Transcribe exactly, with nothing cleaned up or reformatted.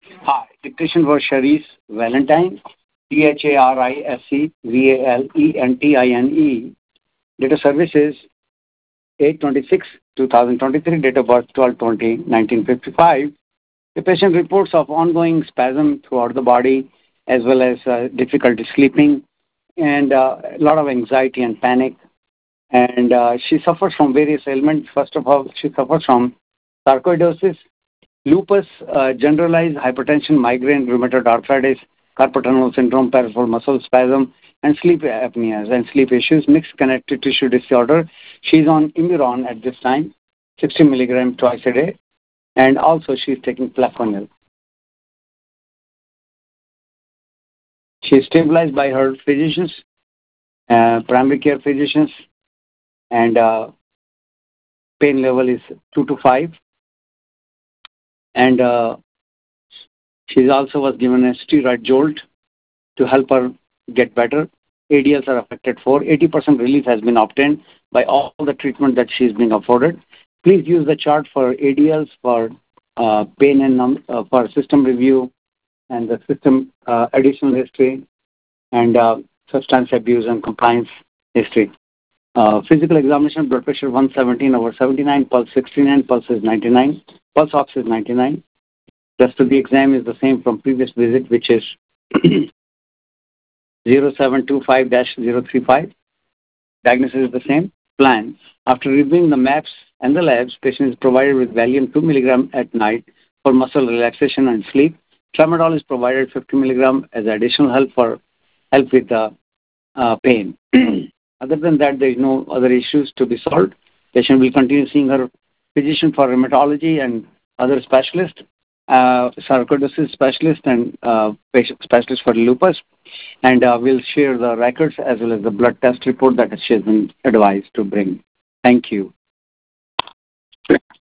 Hi, the patient was Sharice Valentine, T H A R I S C V A L E N T I N E. Date of service is eight twenty-six two thousand twenty-three, date of birth twelve twenty nineteen fifty-five. The patient reports of ongoing spasm throughout the body as well as uh, difficulty sleeping and uh, a lot of anxiety and panic. And uh, she suffers from various ailments. First of all, she suffers from sarcoidosis, lupus, uh, generalized hypertension, migraine, rheumatoid arthritis, carpal tunnel syndrome, peripheral muscle spasm, and sleep apneas and sleep issues, mixed connective tissue disorder. She's on Imuron at this time, sixty milligram twice a day, and also she's taking Plaquenil. She is stabilized by her physicians, uh, primary care physicians, and uh, pain level is two to five. And uh, she also was given a steroid jolt to help her get better. A D Ls are affected for. eighty percent relief has been obtained by all the treatment that she is being afforded. Please use the chart for A D Ls, for uh, pain and num- uh, for system review and the system uh, additional history and uh, substance abuse and compliance history. Uh, physical examination, blood pressure one seventeen over seventy-nine, pulse sixty-nine, pulse is ninety-nine, pulse ox is ninety-nine. Rest of the exam is the same from previous visit, which is zero seven two five dash zero three five. Diagnosis is the same. Plan. After reviewing the maps and the labs, patient is provided with Valium two milligram at night for muscle relaxation and sleep. Tramadol is provided fifty milligram as additional help for help with the uh, pain. Other than that, there is no other issues to be solved. Patient will continue seeing her physician for rheumatology and other specialists, uh, sarcoidosis specialist and uh, patient specialist for lupus, and uh, we'll share the records as well as the blood test report that she has been advised to bring. Thank you.